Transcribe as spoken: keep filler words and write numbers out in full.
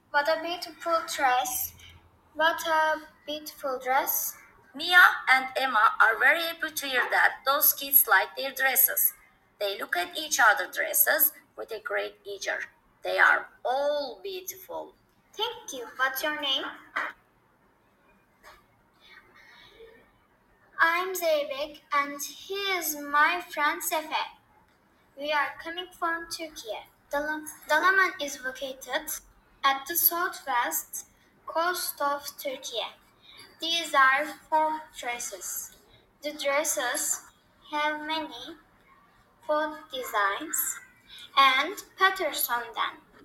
What a beautiful dress. What a beautiful dress. Mia and Emma are very happy to hear that those kids like their dresses. They look at each other's dresses with a great eager. They are all beautiful. Thank you. What's your name? I'm Zeybek and he is my friend Sefer. We are coming from Turkey. Dal- Dalaman is located at the southwest coast of Turkey. These are folk dresses. The dresses have many folk designs and patterns on them.